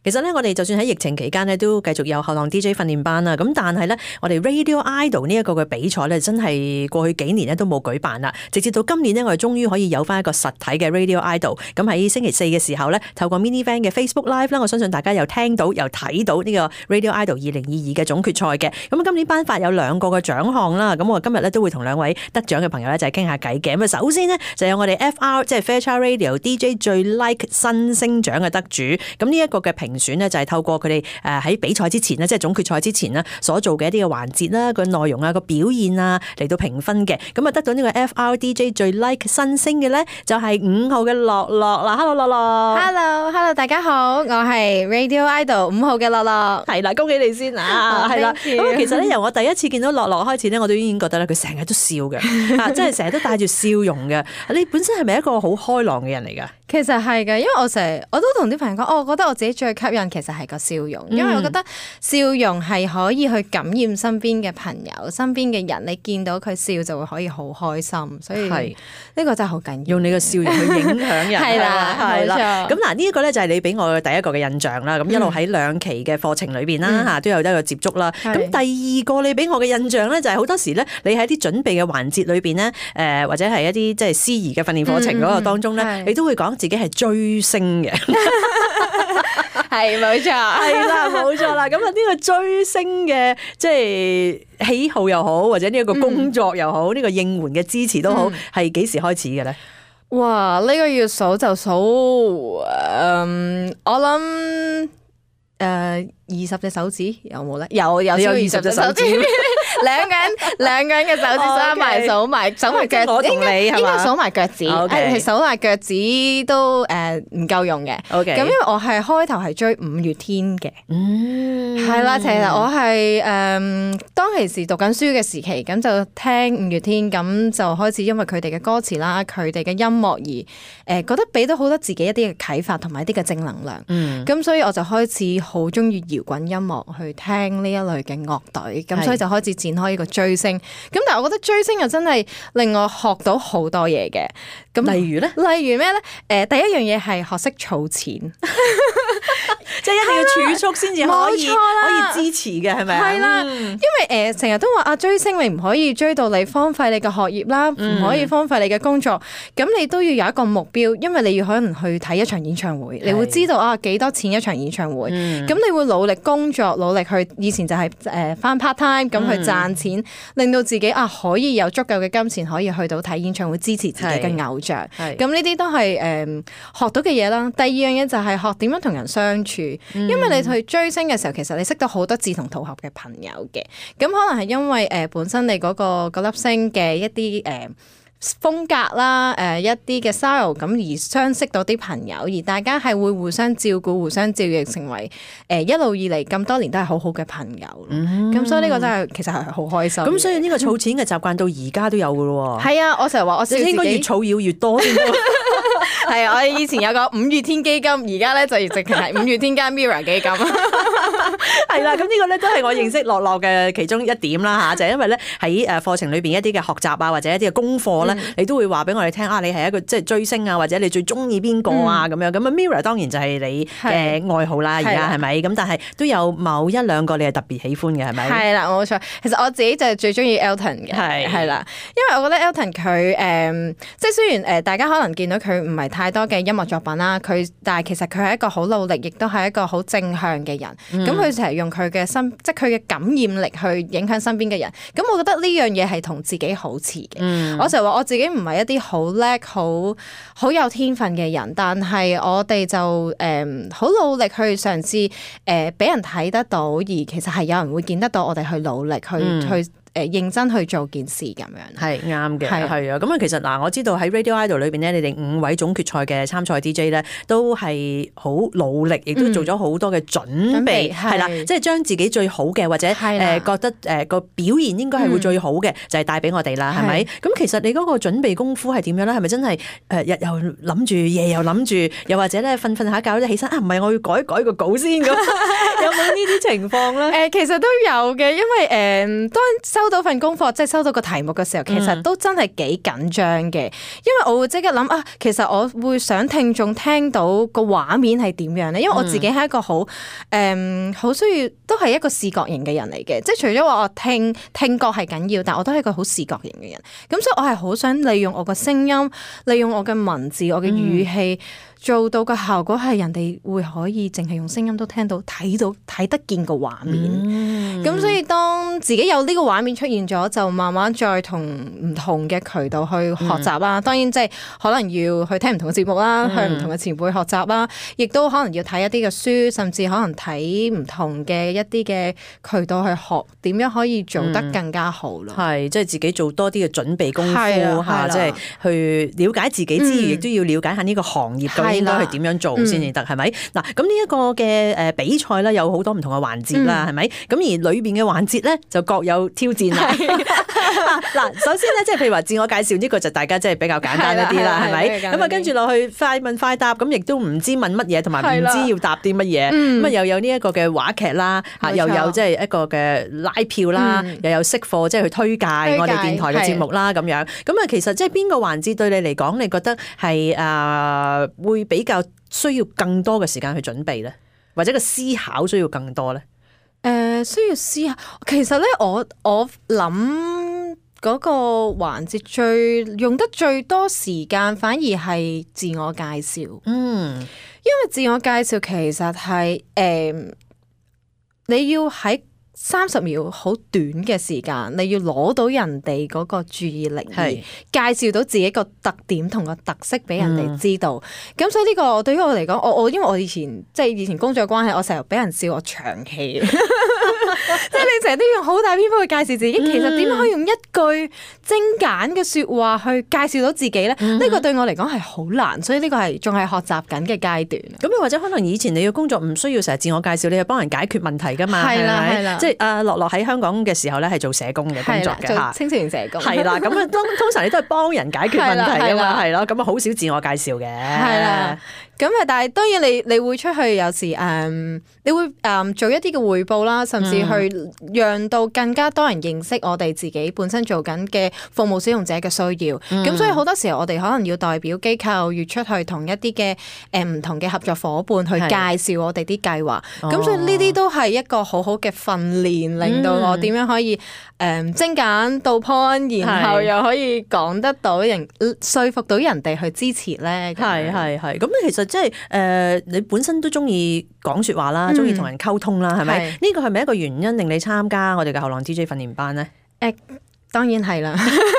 其實咧，我哋就算喺疫情期間咧，都繼續有後浪 DJ 訓練班啦。咁但係咧，我哋 Radio Idol 呢一個嘅比賽咧，真係過去幾年咧都冇舉辦啦。直至到今年呢，我哋終於可以有翻一個實體嘅 Radio Idol。咁喺星期四嘅時候咧，透過 Mini Van 嘅 Facebook Live 啦，我相信大家又聽到又睇到呢個 Radio Idol 2022嘅總決賽嘅。咁今年頒發有2個嘅獎項啦。咁我今日咧都會同2位得獎嘅朋友咧就係傾下偈嘅。咁啊，首先呢，就有我哋 FR 即係 Fairchild Radio DJ 最 Like 新星獎嘅得主。咁呢一個嘅評選呢，就係透過佢哋喺比賽之前呢，即係總決賽之前呢所做嘅一啲嘅環節啦、個內容啊、個表現啊嚟到評分嘅。咁啊，得到呢個 FR DJ 最 Like 新星嘅咧，就係5號嘅樂樂啦。Hello 樂樂。 Hello，大家好，我係 Radio Idol 5號嘅樂樂。 係啦，恭喜你先啊！係啦，咁其實咧由我第一次見到樂樂開始咧，我都已經覺得咧佢成日都笑嘅，即係成日都帶住笑容嘅。你本身係咪一個好開朗嘅人嚟㗎？ 其實係嘅，因為我都同啲朋友講，我覺得我自己最吸引其實係個笑容，因為我覺得笑容係可以去感染身邊嘅朋友、身邊嘅人，你見到佢笑就會可以好開心，所以呢個真係好緊要。 用你嘅笑容去影響人， 係啦，冇錯。 咁嗱，呢一個咧就係你俾我嘅第一個嘅印象啦。咁一路喺2期嘅課程裏邊啦嚇，都有一個接觸啦。咁第二個你俾我嘅印象咧，就係好多時咧，你喺啲準備嘅環節裏邊咧，或者係一啲即係司儀嘅訓練課程嗰個當中咧，你都會講自己係追星嘅。 係冇錯， 係啦，冇錯啦。咁啊，呢個追星嘅即係喜好又好，或者呢一個工作又好，呢個應援嘅支持都好，係幾時開始嘅咧？ 哇！呢個要數就數，我諗20隻手指有冇咧？有20隻手指。兩個人嘅手指數埋數埋腳趾，應該數埋腳趾，係數埋腳趾都唔夠用嘅。咁因為我係開頭係追5月天嘅，係啦，其實我係當其時讀緊書嘅時期，咁就聽5月天，咁就開始因為佢哋嘅歌詞啦，佢哋嘅音樂而覺得俾到好多自己一啲嘅啟發同埋一啲嘅正能量。咁所以我就開始好中意搖滾音樂，去聽呢一類嘅樂隊，咁所以就開始展開呢個追星。咁但係我覺得追星又真係令我學到好多嘢嘅。咁例如咧？ 例如咩咧？第一樣嘢係學識儲錢， 即係一定要儲蓄先至可以支持嘅，係咪啊？ 係啦，因為成日都話追星你唔可以追到你荒廢你嘅學業啦，唔可以荒廢你嘅工作，咁你都要有一個目標，因為你要可能去睇一場演唱會，你會知道幾多錢一場演唱會，咁你會努力工作，努力去以前就係返 part time 咁去賺錢，令到自己可以有足夠嘅金錢可以去到睇演唱會，支持自己嘅偶像。咁呢啲都係學到嘅嘢啦。第二樣嘢就係學點樣同人相處，因為你去追星嘅時候，其實你識到好多志同道合嘅朋友嘅。咁可能係因為本身你嗰粒星嘅一啲風格啦，一啲嘅 style 咁而相識到啲朋友，而大家係會互相照顧、互相照應，成為一路以嚟咁多年都係好好嘅朋友。咁所以呢個真係其實係好開心。 咁所以呢個儲錢嘅習慣到而家都有㗎咯喎。 係啊，我成日話我笑自己應該越儲要越多先。 係啊，我以前有個5月天基金，而家咧就直情係5月天加 Mirror 基金。 係啦，咁呢個咧都係我認識樂樂嘅其中一點啦嚇，就係因為咧喺課程裏邊一啲嘅學習啊，或者一啲嘅功課咧，你都會話俾我哋聽你係一個即係追星啊，或者你最中意邊個啊咁樣。咁啊 Mirror 當然就係你嘅愛好啦，而家係咪？咁但係都有某1-2個你係特別喜歡嘅係咪？ 係啦，冇錯。其實我自己就係最中意 Elton 嘅，係啦，因為我覺得 Elton 佢即係雖然大家可能見到佢唔係太多嘅音樂作品啦，但係其實佢係一個好努力，亦都係一個好正向嘅人。咁佢成日用佢嘅即係佢嘅感染力去影響身邊嘅人。咁我覺得呢樣嘢係同自己好似嘅。我成日話我自己唔係一啲好叻、好有天分嘅人，但係我哋就好努力去嘗試俾人睇得到，而其實係有人會見得到我哋去努力去認真去做件事咁樣。係啱嘅，係啊。 咁啊，其實嗱，我知道喺 Radio Idol 裏邊咧，你哋5位總決賽嘅參賽 DJ 咧，都係好努力，亦都做咗好多嘅準備，係啦，即係將自己最好嘅或者覺得個表現應該係會最好嘅，就係帶俾我哋啦，係咪？咁其實你嗰個準備功夫係點樣咧？係咪真係日又諗住，夜又諗住，又或者咧瞓下覺咧起身唔係我要改個稿先咁？有冇呢啲情況咧？ 其實都有嘅，因為當收到份功課，即係收到個題目嘅時候，其實都真係幾緊張嘅，因為我會即刻諗啊，其實我會想聽眾聽到個畫面係點樣咧，因為我自己係一個好需要都係一個視覺型嘅人嚟嘅，即係除咗話我聽覺係緊要，但我都係一個好視覺型嘅人，咁所以我係好想利用我個聲音，利用我嘅文字，我嘅語氣。做到嘅效果係人哋會可以淨係用聲音都聽到睇得見個畫面，咁所以當自己有呢個畫面出現咗，就慢慢再同唔同嘅渠道去學習啦。當然即係可能要去聽唔同嘅節目啦，去唔同嘅前輩學習啦，亦都可能要睇一啲嘅書，甚至可能睇唔同嘅一啲嘅渠道去學點樣可以做得更加好咯。 係即係自己做多啲嘅準備功夫嚇，即係去了解自己之餘，亦都要了解下呢個行業應該去點樣做先至得，係咪？嗱，咁呢一個嘅比賽咧，有好多唔同嘅環節啦，係咪？咁而裏邊嘅環節咧，就各有挑戰啦。嗱，首先咧，即係譬如話自我介紹呢個就大家即係比較簡單一啲啦，係咪？咁啊，跟住落去快問快答，咁亦都唔知問乜嘢，同埋唔知要答啲乜嘢。咁啊，又有呢一個嘅話劇啦，嚇，又有即係一個嘅拉票啦，又有識貨，即係去推介我哋電台嘅節目啦，咁樣。咁啊，其實即係邊個環節對你嚟講，你覺得係會比較需要更多嘅時間去準備咧，或者個思考需要更多咧？ 需要思考。其實咧，我諗嗰個環節用得最多時間，反而係自我介紹。因為自我介紹其實係你要喺30秒好短嘅時間，你要攞到人哋嗰個注意力，介紹到自己個特點同個特色俾人哋知道。咁所以呢個對於我嚟講，我因為我以前工作關係，我成日俾人笑我長氣。即係你成日都要用好大篇幅去介紹自己，其實點樣可以用一句精簡嘅說話去介紹到自己咧？呢個對我嚟講係好難，所以呢個係仲係學習緊嘅階段。 咁又或者可能以前你嘅工作唔需要成日自我介紹，你係幫人解決問題噶嘛？係啦，即係樂喺香港嘅時候咧係做社工嘅工作嘅嚇， 青少年社工係啦。咁啊通常你都係幫人解決問題噶嘛，係咯。咁啊好少自我介紹嘅。係啦。 咁啊，但係當然你會出去有時你會做一啲嘅匯報啦，甚至去讓到更加多人認識我哋自己本身做緊嘅服務使用者嘅需要。咁所以好多時候我哋可能要代表機構要出去同一啲嘅唔同嘅合作夥伴去介紹我哋啲計劃。咁所以呢啲都係一個好好嘅訓練，令到我點樣可以精簡到 point，然後又可以講得到說服到人哋去支持咧。 係。咁其實即係你本身都中意講說話啦，中意同人溝通啦，係咪？呢個係咪一個原因令你參加我哋嘅後浪 DJ 訓練班咧？ 當然係啦。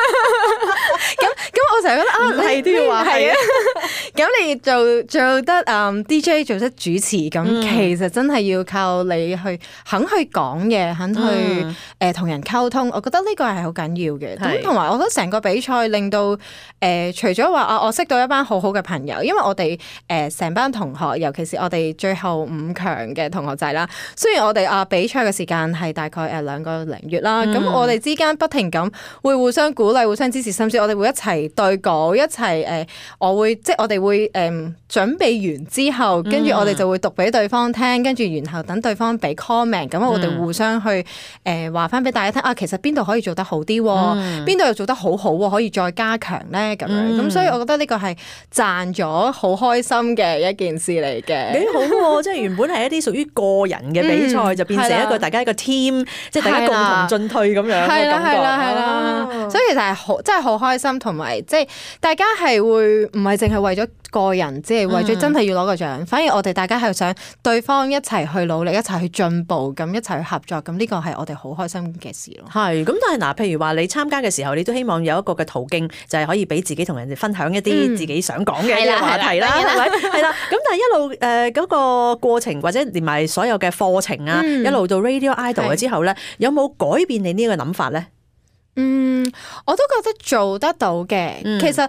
咁我成日覺得係都要話係啊。 咁你做得DJ 做得主持，咁其實真係要靠你去肯去講嘢，肯去同人溝通。我覺得呢個係好緊要嘅。咁同埋我覺得成個比賽令到除咗話我識到一班好好嘅朋友，因為我哋成班同學，尤其是我哋最後5強嘅同學仔啦。雖然我哋比賽嘅時間係大概2個零月啦，咁我哋之間不停咁會互相鼓勵、互相支持，甚至我哋會一齊對稿，一齊我哋會準備完之後，跟住我哋就會讀俾對方聽，跟住然後等對方俾 comment， 咁我哋互相去話翻俾大家聽其實邊度可以做得好啲，邊度又做得好好，可以再加強咧咁樣。咁所以我覺得呢個係賺咗好開心嘅一件事嚟嘅。 幾好喎！即係原本係一啲屬於個人嘅比賽，就變成一個大家一個 team，即係大家共同進退咁樣嘅感覺。 係啦。所以其實係真係好開心，同埋即係大家係會唔係淨係為咗個人，即係為咗真係要攞個獎，反而我哋大家係想對方一齊去努力，一齊去進步，咁一齊去合作，咁呢個係我哋好開心嘅事咯。 係咁，但係嗱，譬如話你參加嘅時候，你都希望有一個嘅途徑，就係可以俾自己同人哋分享一啲自己想講嘅話題啦，係咪？係啦。咁但係一路嗰個過程，或者連埋所有嘅課程啊，一路到 Radio Idol 之後咧，有冇改變你呢個諗法咧？ 我都覺得做得到嘅。其實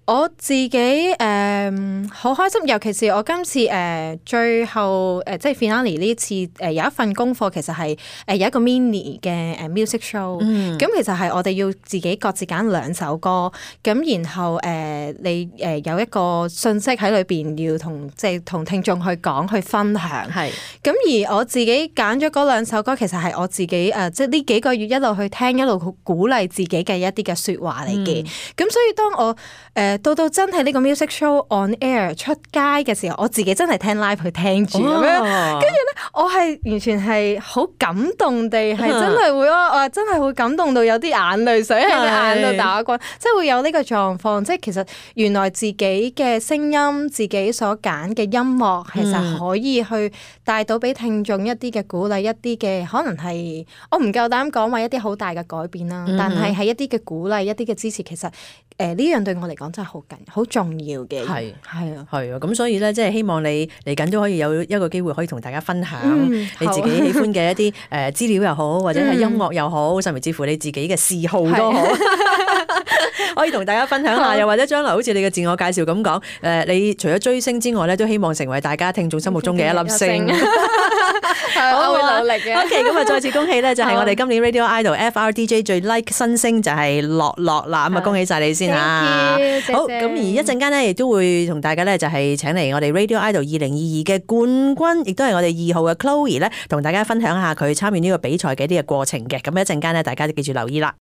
我自己好開心，尤其是我今次最後即係 finale 呢次有一份功課，其實係有一個 mini 嘅music show。咁其實係我哋要自己各自揀2首歌，咁然後你有一個信息喺裏邊要同聽眾去講去分享。係。咁而我自己揀咗嗰2首歌，其實係我自己即係呢幾個月一路去聽一路鼓勵自己嘅一啲嘅説話嚟嘅。咁所以當我到真係呢個 music show on air 出街嘅時候，我自己真係聽 live 去聽住咁樣，跟住咧我係完全係好感動地，係真係會我真係會感動到有啲眼淚水喺眼度打滾，即係會有呢個狀況。即係其實原來自己嘅聲音，自己所揀嘅音樂，其實可以去帶到俾聽眾一啲嘅鼓勵，一啲嘅可能係我唔夠膽講話一啲好大嘅改變啦，但係係一啲嘅鼓勵，一啲嘅支持，其實呢樣對我嚟講真係好重要嘅。係啊， 咁所以咧，即係希望你嚟緊都可以有一個機會可以同大家分享你自己喜歡嘅一啲資料又好，或者係音樂又好，甚至乎你自己嘅嗜好都好，可以同大家分享下。又或者將來好似你嘅自我介紹咁講，你除咗追星之外咧，都希望成為大家聽眾心目中嘅一粒星。 我會努力嘅。 OK， 咁啊，再次恭喜咧，就係我哋今年 Radio Idol FRDJ 最 like 新星就係樂樂啦。咁啊，恭喜晒你先啊！好，咁而一陣間咧，亦都會同大家咧就係請嚟我哋 Radio Idol 2022嘅冠軍，亦都係我哋2號嘅 Chloe 咧，同大家分享下佢參與呢個比賽嘅一啲嘅過程嘅。咁一陣間咧，大家都記住留意啦。